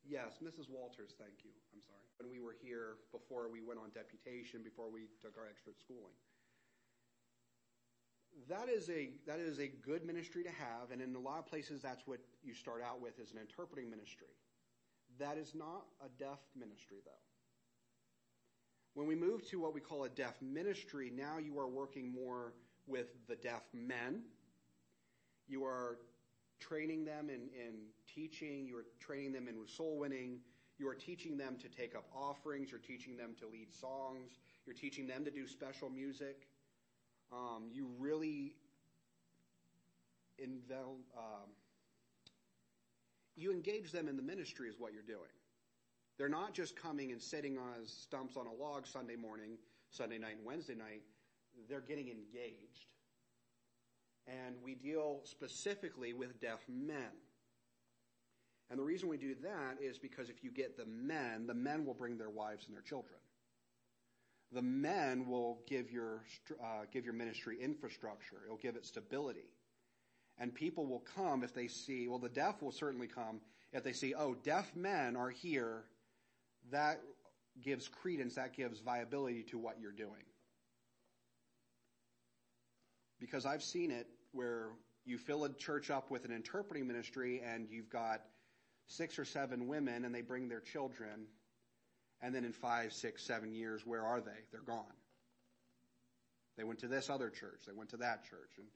Yes, Mrs. Walters, thank you. I'm sorry. When we were here before we went on deputation, before we took our extra schooling. That is a good ministry to have, and in a lot of places that's what you start out with, is an interpreting ministry. That is not a deaf ministry, though. When we move to what we call a deaf ministry, now you are working more with the deaf men. You are training them in teaching. You are training them in soul winning. You are teaching them to take up offerings. You're teaching them to lead songs. You're teaching them to do special music. You really you engage them in the ministry is what you're doing. They're not just coming and sitting on stumps on a log Sunday morning, Sunday night, and Wednesday night. They're getting engaged. And we deal specifically with deaf men. And the reason we do that is because if you get the men will bring their wives and their children. The men will give your ministry infrastructure. It'll give it stability. And people will come if they see, well, the deaf will certainly come if they see, oh, deaf men are here. That gives credence, that gives viability to what you're doing. Because I've seen it where you fill a church up with an interpreting ministry and you've got 6 or 7 women and they bring their children. And then in 5, 6, 7 years, where are they? They're gone. They went to this other church. They went to that church. And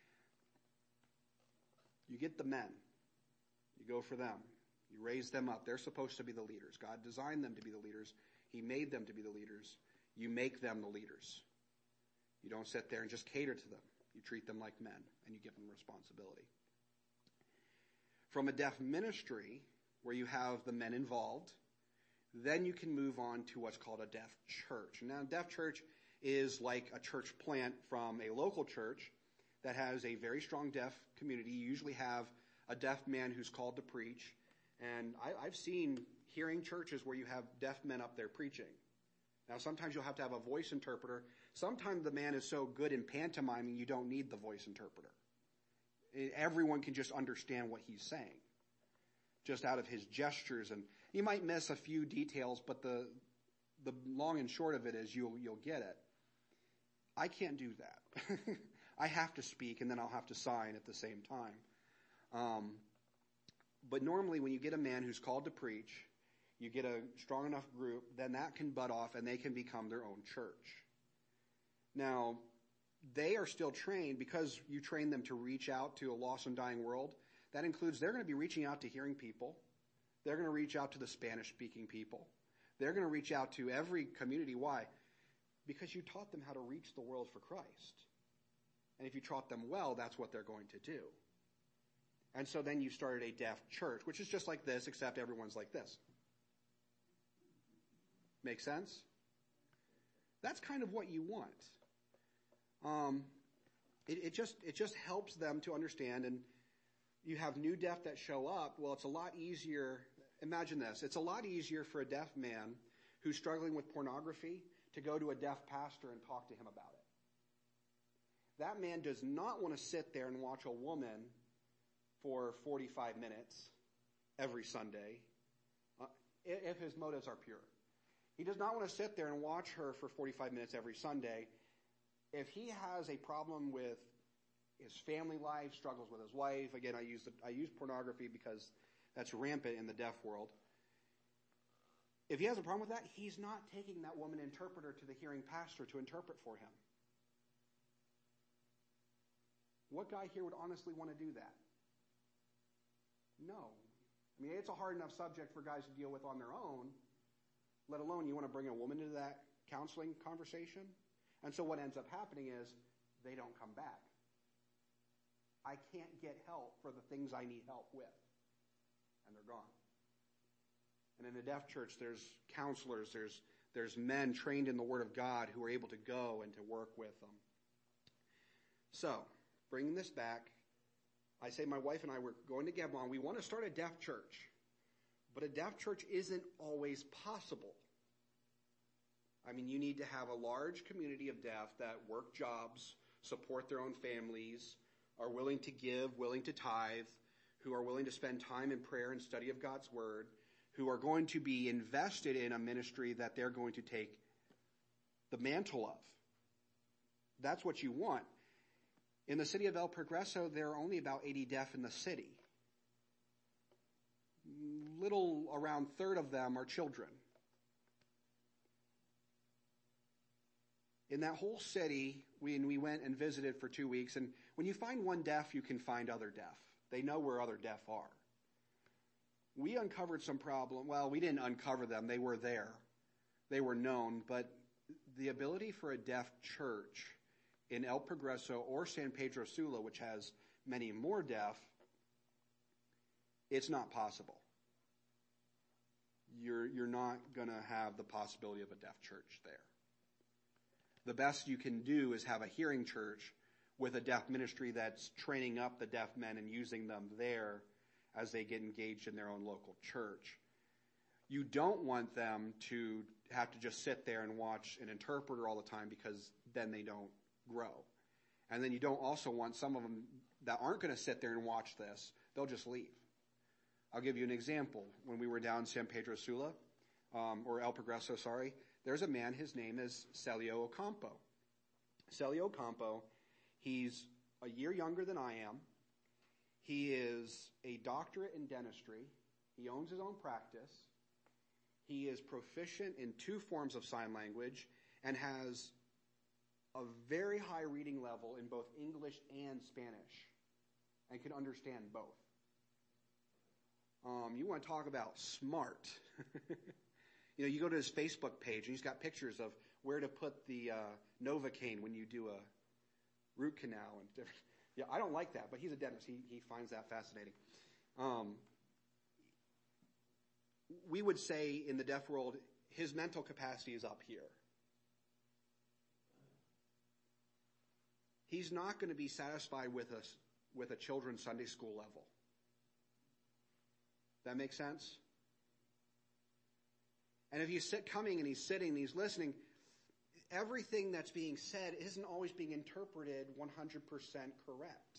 you get the men. You go for them. You raise them up. They're supposed to be the leaders. God designed them to be the leaders. He made them to be the leaders. You make them the leaders. You don't sit there and just cater to them. You treat them like men, and you give them responsibility. From a deaf ministry, where you have the men involved, then you can move on to what's called a deaf church. Now, a deaf church is like a church plant from a local church that has a very strong deaf community. You usually have a deaf man who's called to preach. And I've seen hearing churches where you have deaf men up there preaching. Now, sometimes you'll have to have a voice interpreter. Sometimes the man is so good in pantomiming you don't need the voice interpreter. Everyone can just understand what he's saying, just out of his gestures. And you might miss a few details, but the long and short of it is you'll get it. I can't do that. I have to speak, and then I'll have to sign at the same time. But normally when you get a man who's called to preach, you get a strong enough group, then that can butt off and they can become their own church. Now, they are still trained because you train them to reach out to a lost and dying world. That includes they're going to be reaching out to hearing people. They're going to reach out to the Spanish-speaking people. They're going to reach out to every community. Why? Because you taught them how to reach the world for Christ. And if you taught them well, that's what they're going to do. And so then you started a deaf church, which is just like this, except everyone's like this. Make sense? That's kind of what you want. It just helps them to understand. And you have new deaf that show up. Well, it's a lot easier. Imagine this. It's a lot easier for a deaf man who's struggling with pornography to go to a deaf pastor and talk to him about it. That man does not want to sit there and watch a woman for 45 minutes every Sunday, if his motives are pure. He does not want to sit there and watch her for 45 minutes every Sunday. If he has a problem with his family life, struggles with his wife, again, I use pornography because that's rampant in the deaf world. If he has a problem with that, he's not taking that woman interpreter to the hearing pastor to interpret for him. What guy here would honestly want to do that? No. I mean, it's a hard enough subject for guys to deal with on their own, let alone you want to bring a woman into that counseling conversation. And so what ends up happening is they don't come back. I can't get help for the things I need help with. And they're gone. And in a deaf church, there's counselors, there's men trained in the Word of God who are able to go and to work with them. So, bringing this back, I say my wife and I were going to Gebron. We want to start a deaf church. But a deaf church isn't always possible. I mean, you need to have a large community of deaf that work jobs, support their own families, are willing to give, willing to tithe, who are willing to spend time in prayer and study of God's Word, who are going to be invested in a ministry that they're going to take the mantle of. That's what you want. In the city of El Progreso, there are only about 80 deaf in the city. Around a third of them are children. In that whole city, we went and visited for 2 weeks, and when you find one deaf, you can find other deaf. They know where other deaf are. We uncovered some problem. Well, we didn't uncover them. They were there. They were known, but the ability for a deaf church in El Progreso or San Pedro Sula, which has many more deaf, it's not possible. You're not going to have the possibility of a deaf church there. The best you can do is have a hearing church with a deaf ministry that's training up the deaf men and using them there as they get engaged in their own local church. You don't want them to have to just sit there and watch an interpreter all the time, because then they don't grow. And then you don't also want some of them that aren't going to sit there and watch this. They'll just leave. I'll give you an example. When we were down in San Pedro Sula, or El Progreso, there's a man, his name is Celio Ocampo. Celio Ocampo, he's a year younger than I am. He is a doctorate in dentistry. He owns his own practice. He is proficient in 2 forms of sign language and has a very high reading level in both English and Spanish and can understand both. You want to talk about smart. You go to his Facebook page, and he's got pictures of where to put the Novocaine when you do a root canal. And different. Yeah, I don't like that, but he's a dentist. He finds that fascinating. We would say in the deaf world, his mental capacity is up here. He's not going to be satisfied with a children's Sunday school level. That makes sense? And if he's coming and he's sitting and he's listening, everything that's being said isn't always being interpreted 100% correct.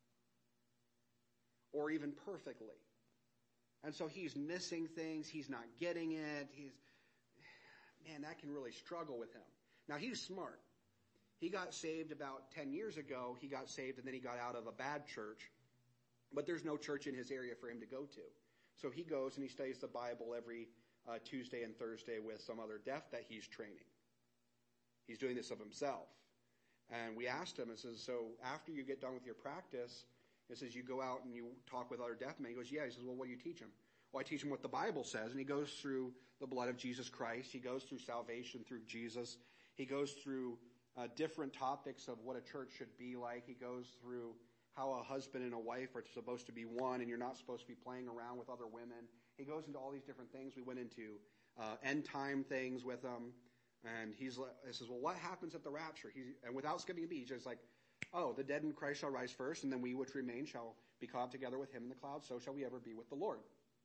Or even perfectly. And so he's missing things, he's not getting it, that can really struggle with him. Now, he's smart. He got saved about 10 years ago. He got saved and then he got out of a bad church. But there's no church in his area for him to go to. So he goes and he studies the Bible every Tuesday and Thursday with some other deaf that he's training. He's doing this of himself. And we asked him, it says, so after you get done with your practice, it says you go out and you talk with other deaf men. He goes, yeah. He says, well, what do you teach him? Well, I teach him what the Bible says. And he goes through the blood of Jesus Christ. He goes through salvation through Jesus. He goes through different topics of what a church should be like. He goes through how a husband and a wife are supposed to be one, and you're not supposed to be playing around with other women. He goes into all these different things. We went into end time things with him, and he says, well, what happens at the rapture? And without skipping a beat, he's just like, oh, the dead in Christ shall rise first, and then we which remain shall be caught up together with him in the clouds, so shall we ever be with the Lord.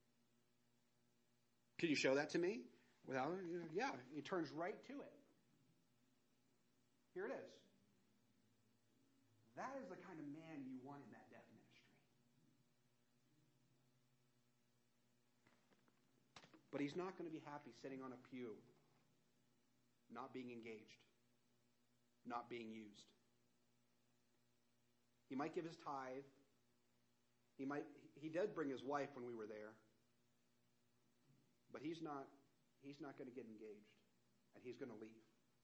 Can you show that to me? Yeah, he turns right to it. Here it is. That is the kind of man you want in that deaf ministry. But he's not going to be happy sitting on a pew, not being engaged, not being used. He might give his tithe. He did bring his wife when we were there. But he's not going to get engaged, and he's going to leave.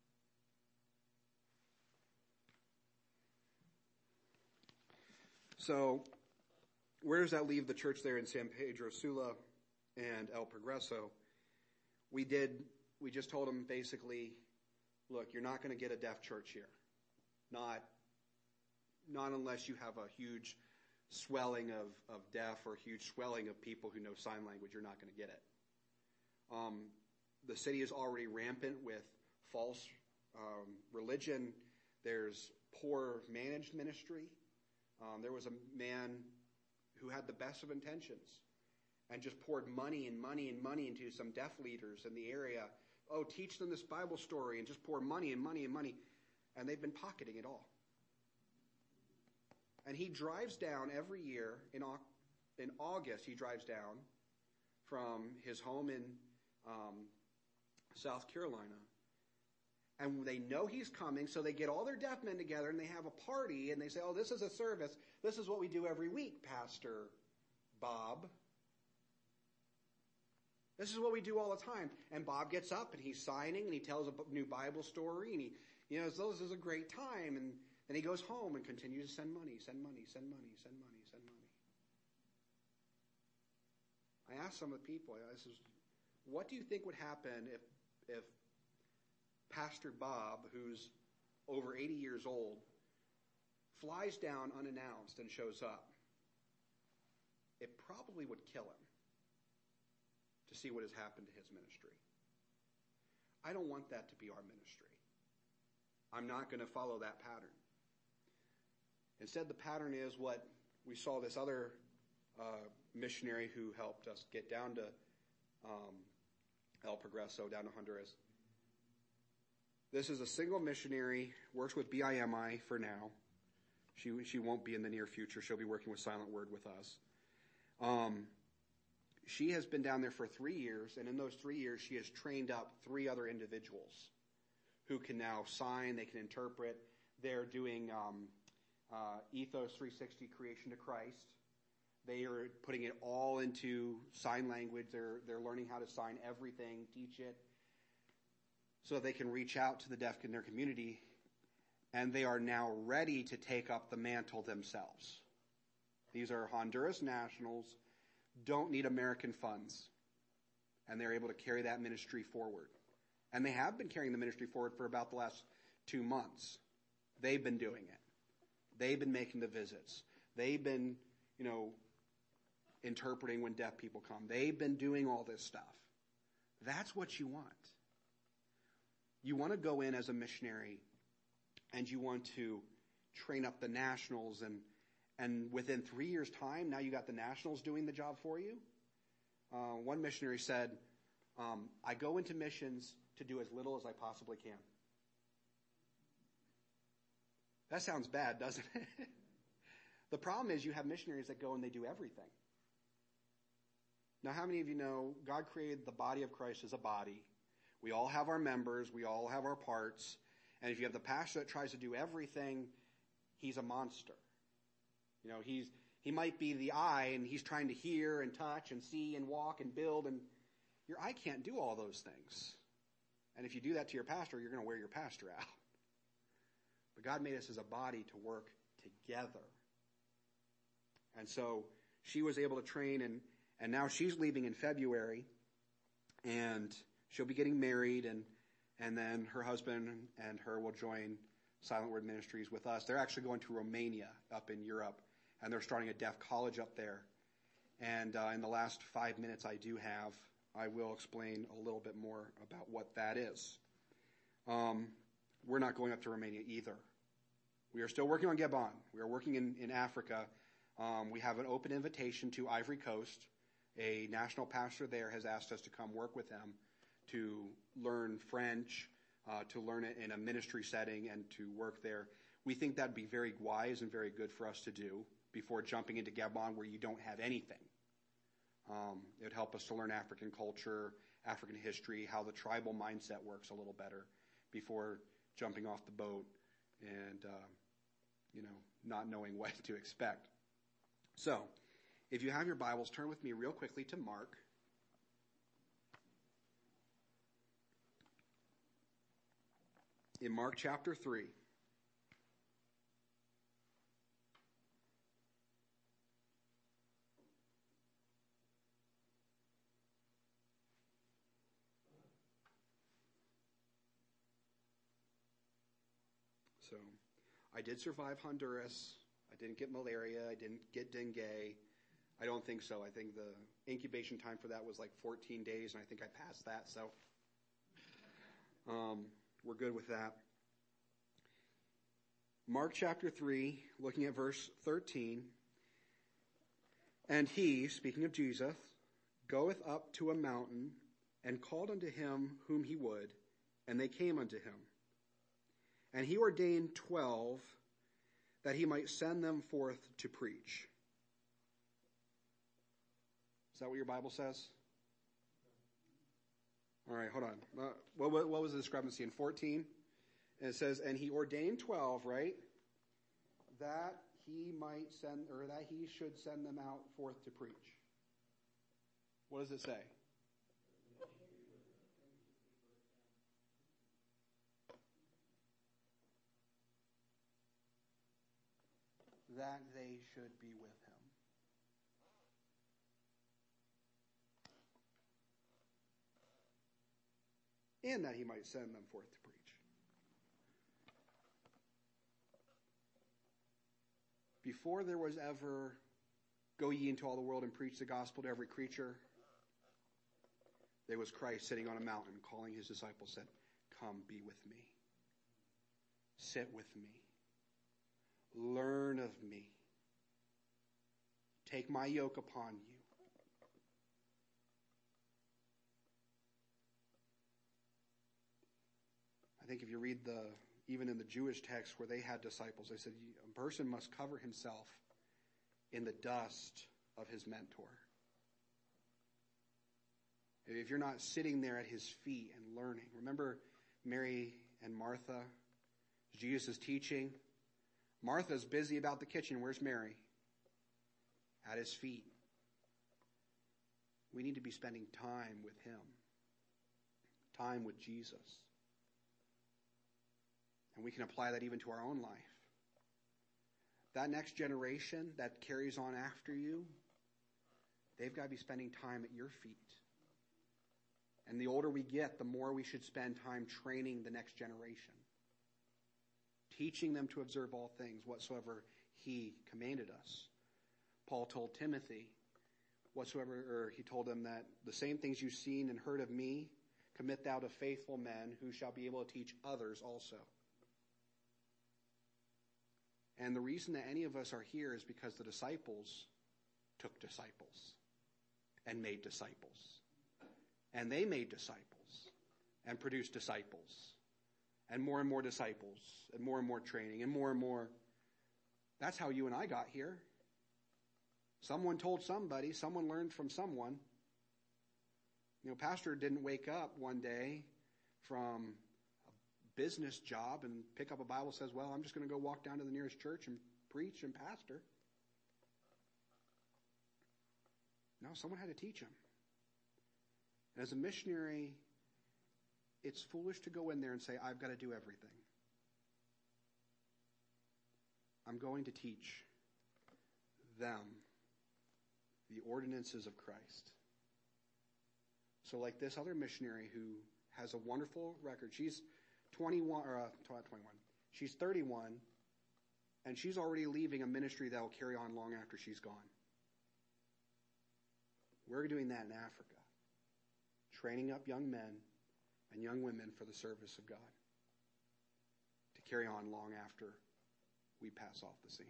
So, where does that leave the church there in San Pedro Sula and El Progreso? We just told them basically, look, you're not going to get a deaf church here. Not unless you have a huge swelling of deaf or huge swelling of people who know sign language. You're not going to get it. The city is already rampant with false religion. There's poor managed ministry. There was a man who had the best of intentions and just poured money and money and money into some deaf leaders in the area. Oh, teach them this Bible story, and just pour money and money and money. And they've been pocketing it all. And he drives down every year in August. He drives down from his home in South Carolina. And they know he's coming, so they get all their deaf men together and they have a party and they say, oh, this is a service. This is what we do every week, Pastor Bob. This is what we do all the time. And Bob gets up and he's signing and he tells a new Bible story and he, this is a great time. And then he goes home and continues to send money, send money, send money, send money, send money. I asked some of the people, what do you think would happen if Pastor Bob, who's over 80 years old, flies down unannounced and shows up? It probably would kill him to see what has happened to his ministry. I don't want that to be our ministry. I'm not going to follow that pattern. Instead, the pattern is what we saw this other missionary who helped us get down to El Progreso, down to Honduras. This is a single missionary, works with BIMI for now. She won't be in the near future. She'll be working with Silent Word with us. She has been down there for 3 years, and in those 3 years, she has trained up 3 other individuals who can now sign, they can interpret. They're doing Ethos 360, Creation to Christ. They are putting it all into sign language. They're learning how to sign everything, teach it, so they can reach out to the deaf in their community, and they are now ready to take up the mantle themselves. These are Honduras nationals, don't need American funds, and they're able to carry that ministry forward. And they have been carrying the ministry forward for about the last 2 months. They've been doing it. They've been making the visits. They've been, interpreting when deaf people come. They've been doing all this stuff. That's what you want. You want to go in as a missionary and you want to train up the nationals, and within 3 years' time, now you got the nationals doing the job for you. One missionary said, I go into missions to do as little as I possibly can. That sounds bad, doesn't it? The problem is you have missionaries that go and they do everything. Now, how many of you know God created the body of Christ as a body? We all have our members. We all have our parts. And if you have the pastor that tries to do everything, he's a monster. He might be the eye, and he's trying to hear and touch and see and walk and build, and your eye can't do all those things. And if you do that to your pastor, you're going to wear your pastor out. But God made us as a body to work together. And so she was able to train, and now she's leaving in February, and she'll be getting married, and then her husband and her will join Silent Word Ministries with us. They're actually going to Romania up in Europe, and they're starting a deaf college up there. And in the last 5 minutes I do have, I will explain a little bit more about what that is. We're not going up to Romania either. We are still working on Gabon. We are working in Africa. We have an open invitation to Ivory Coast. A national pastor there has asked us to come work with them to learn French, to learn it in a ministry setting, and to work there. We think that'd be very wise and very good for us to do before jumping into Gabon where you don't have anything. It would help us to learn African culture, African history, how the tribal mindset works a little better before jumping off the boat and, not knowing what to expect. So, if you have your Bibles, turn with me real quickly to Mark. In Mark chapter 3. So, I did survive Honduras. I didn't get malaria. I didn't get dengue. I don't think so. I think the incubation time for that was like 14 days, and I think I passed that. So, we're good with that. Mark chapter 3, looking at verse 13. And he, speaking of Jesus, goeth up to a mountain, and called unto him whom he would, and they came unto him. And he ordained 12, that he might send them forth to preach. Is that what your Bible says? All right, hold on. What was the discrepancy in 14? And it says, and he ordained 12, right? That he might send, or that he should send them out forth to preach. What does it say? That they should be with him. And that he might send them forth to preach. Before there was ever, go ye into all the world and preach the gospel to every creature, there was Christ sitting on a mountain calling his disciples, said, come be with me. Sit with me. Learn of me. Take my yoke upon you. I think if you read even in the Jewish text where they had disciples, they said a person must cover himself in the dust of his mentor. If you're not sitting there at his feet and learning. Remember Mary and Martha? Jesus is teaching. Martha's busy about the kitchen. Where's Mary? At his feet. We need to be spending time with him. Time with Jesus. And we can apply that even to our own life. That next generation that carries on after you, they've got to be spending time at your feet. And the older we get, the more we should spend time training the next generation. Teaching them to observe all things, whatsoever he commanded us. Paul told Timothy, he told him that the same things you've seen and heard of me, commit thou to faithful men who shall be able to teach others also. And the reason that any of us are here is because the disciples took disciples and made disciples. And they made disciples and produced disciples. And more disciples, and more training, and more. That's how you and I got here. Someone told somebody, someone learned from someone. Pastor didn't wake up one day from a business job and pick up a Bible and says, well, I'm just going to go walk down to the nearest church and preach and pastor. No, someone had to teach him. And as a missionary, it's foolish to go in there and say, I've got to do everything. I'm going to teach them the ordinances of Christ. So like this other missionary who has a wonderful record. She's 21. She's 31, and she's already leaving a ministry that will carry on long after she's gone. We're doing that in Africa. Training up young men and young women for the service of God to carry on long after we pass off the scene.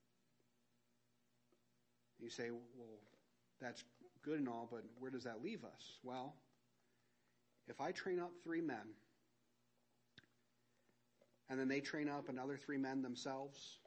You say, well, that's good and all, but where does that leave us? Well, if I train up 3 men, and then they train up another 3 men themselves,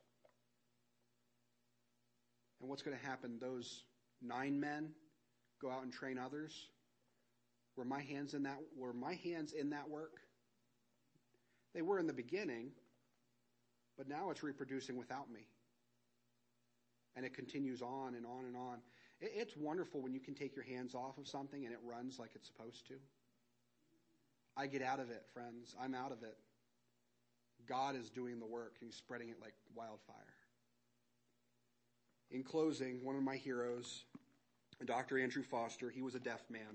and what's going to happen? Those 9 men go out and train others. Were my hands in that work? They were in the beginning, but now it's reproducing without me. And it continues on and on and on. It's wonderful when you can take your hands off of something and it runs like it's supposed to. I get out of it, friends. I'm out of it. God is doing the work, and he's spreading it like wildfire. In closing, one of my heroes, Dr. Andrew Foster, he was a deaf man.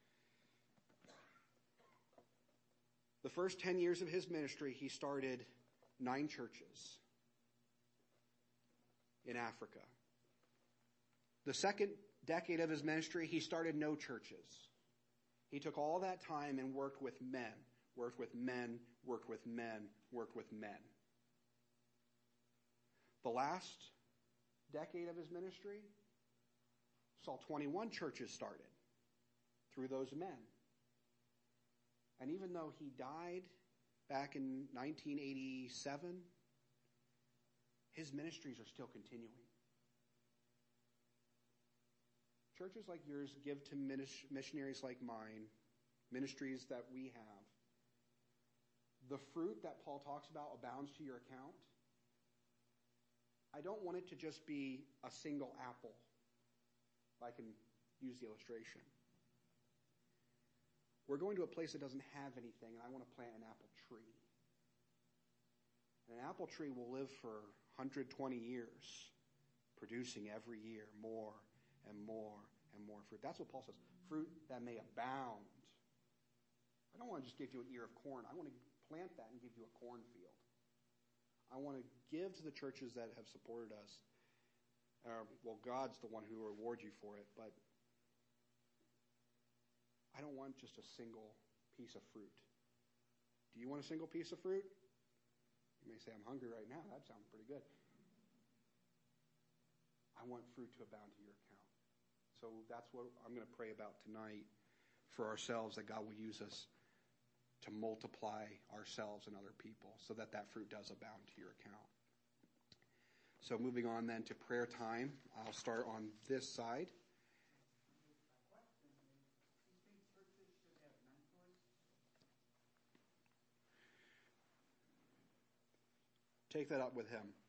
The first 10 years of his ministry, he started 9 churches in Africa. The second decade of his ministry, he started no churches. He took all that time and worked with men. The last decade of his ministry saw 21 churches started through those men. And even though he died back in 1987, his ministries are still continuing. Churches like yours give to missionaries like mine ministries that we have, the fruit that Paul talks about abounds to your account. I don't want it to just be a single apple, if I can use the illustration. We're going to a place that doesn't have anything, and I want to plant an apple tree. And an apple tree will live for 120 years, producing every year more and more and more fruit. That's what Paul says, fruit that may abound. I don't want to just give you an ear of corn. I want to plant that and give you a cornfield. I want to give to the churches that have supported us. God's the one who will reward you for it, but I don't want just a single piece of fruit. Do you want a single piece of fruit? You may say, I'm hungry right now. That sounds pretty good. I want fruit to abound to your account. So that's what I'm going to pray about tonight for ourselves, that God will use us to multiply ourselves and other people so that that fruit does abound to your account. So moving on then to prayer time. I'll start on this side. Take that up with him.